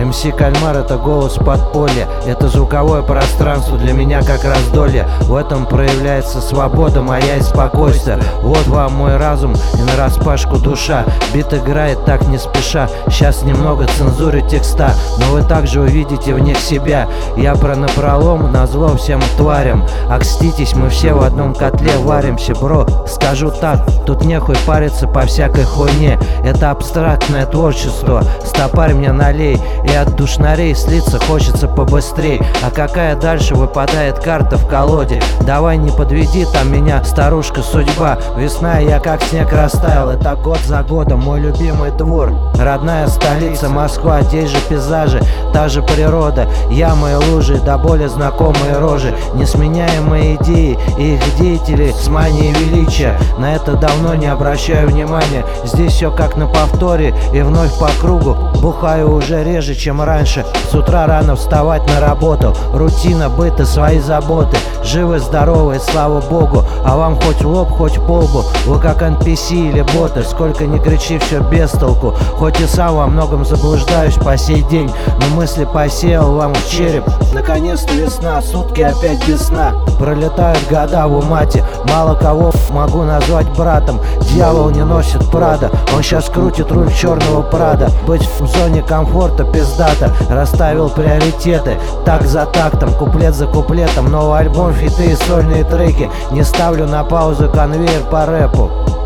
МС Кальмар — это голос подполья, это звуковое пространство для меня как раздолье. В этом проявляется свобода моя и спокойствие. Вот вам мой разум и нараспашку душа. Бит играет так не спеша, сейчас немного цензуры текста, но вы также увидите в них себя. Я про напролом назло всем тварям. Окститесь, мы все в одном котле варимся, бро. Скажу так, тут нехуй париться по всякой хуйне. Это абстрактное творчество, стопарь мне налей. И от душнарей слиться хочется побыстрей. А какая дальше выпадает карта в колоде? Давай не подведи там меня, старушка судьба. Весна, я как снег растаял, это год за годом мой любимый двор. Родная столица Москва, те же пейзажи, та же природа, ямы и лужи, до боли знакомые рожи, несменяемые идеи и их деятели с манией величия. На это давно не обращаю внимания, здесь все как на повторе и вновь по кругу. Бухаю уже реже, чем раньше, с утра рано вставать на работу, рутина, быт и свои заботы. Живы, здоровы, слава богу, а вам хоть в лоб, хоть по лбу. Вы как NPC или боты, сколько ни кричи, все без толку. Хоть и сам во многом заблуждаюсь по сей день, но мысли посеял вам в череп. Наконец-то весна, сутки опять без сна. Пролетают года в умате, мало кого могу назвать братом. Дьявол не носит Прада, он сейчас крутит руль черного Прада. Быть в зоне комфорта пиздата, расставил приоритеты, так за тактом, куплет за куплетом. Новый альбом, фиты и сольные треки, не ставлю на паузу конвейер по рэпу.